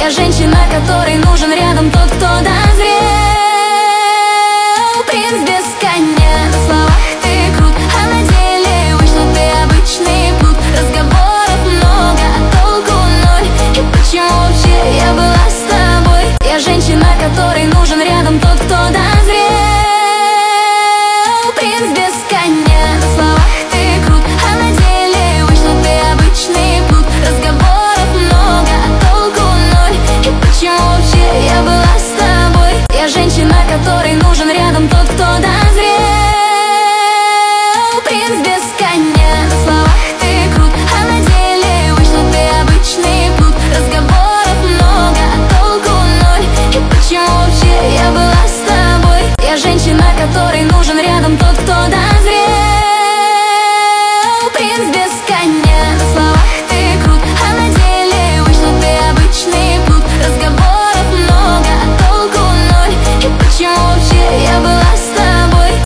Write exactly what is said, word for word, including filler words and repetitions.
Я женщина, которой нужен рядом тот, кто дозрел. Принц без коня, на словах ты крут, а на деле вышла ты обычный плут. Разговоров много, а толку ноль. И почему вообще я была с тобой? Я женщина, которой нужен рядом тот, кто дозрел.